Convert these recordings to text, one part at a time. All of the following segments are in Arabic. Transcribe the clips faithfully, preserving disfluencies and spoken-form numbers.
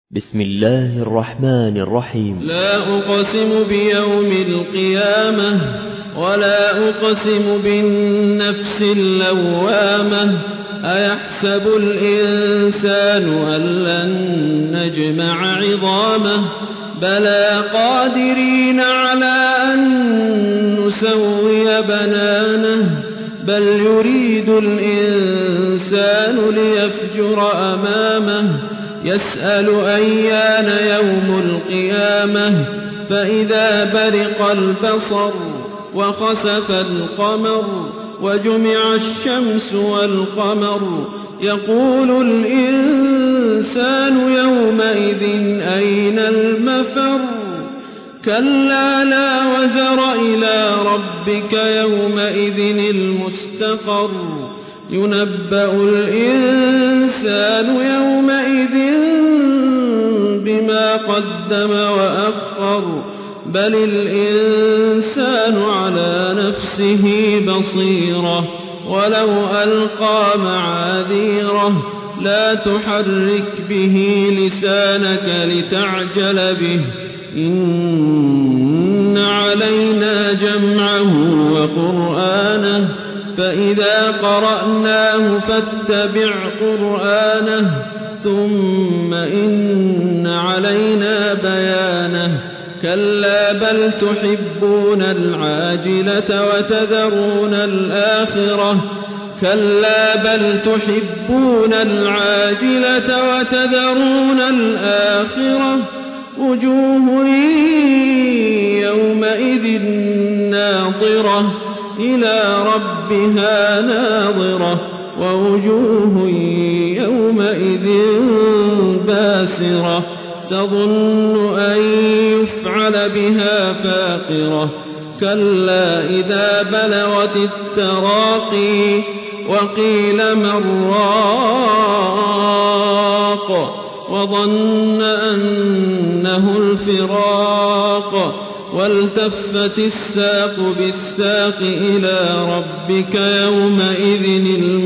بسم الله الرحمن الرحيم. لا أقسم بيوم القيامة ولا أقسم بالنفس اللوامة أيحسب الإنسان أن لن نجمع عظامه بلى قادرين على أن نسوي بنانه بل يريد الإنسان ليفجر أمامه يسأل أيان يوم القيامة فإذا برق البصر وخسف القمر وجمع الشمس والقمر يقول الإنسان يومئذ أين المفر كلا لا وزر إلى ربك يومئذ المستقر ينبأ الإنسان يومئذ بما قدم وأخر بل الإنسان على نفسه بصيرة ولو ألقى معاذيره لا تحرك به لسانك لتعجل به إن علينا جمعه وقرآنه فإذا قرأناه فاتبع قرآنه ثم إن علينا بيانه كلا بل تحبون العاجلة وتذرون الآخرة كلا بل تحبون العاجلة وتذرون الآخرة وجوه يومئذ ناظرة إلى ربها ناظرة ووجوه يومئذ باسرة تظن أن يفعل بها فاقرة كلا إذا بلغت التراقي وقيل من راق وظن أنه الفراق والتفت الساق بالساق إلى ربك يومئذ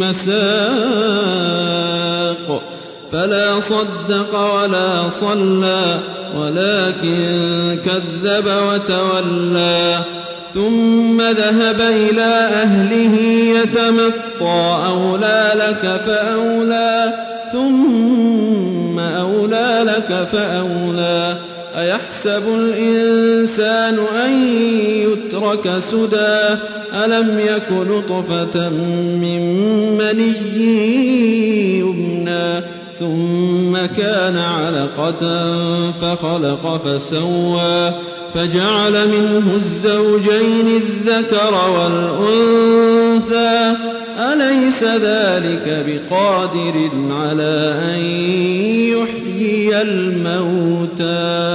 المساق فلا صدق ولا صلى ولكن كذب وتولى ثم ذهب إلى أهله يتمطى أولى لك فأولى ثم أولى لك فأولى أيحسب الإنسان أن يترك سدى ألم يك نطفة من مني يمنى ثم كان علقة فخلق فسوى فجعل منه الزوجين الذكر والأنثى أليس ذلك بقادر على أن يحيي الموتى